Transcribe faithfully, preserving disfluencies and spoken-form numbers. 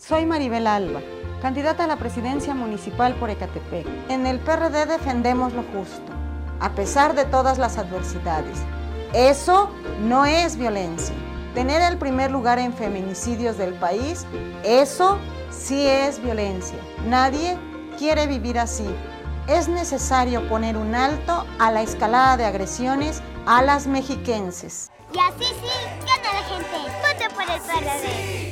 Soy Maribel Alba, candidata a la presidencia municipal por Ecatepec. En el P R D defendemos lo justo, a pesar de todas las adversidades. Eso no es violencia. Tener el primer lugar en feminicidios del país, eso sí es violencia. Nadie quiere vivir así. Es necesario poner un alto a la escalada de agresiones a las mexiquenses. Y así sí, gana la gente. Vote por el P R D.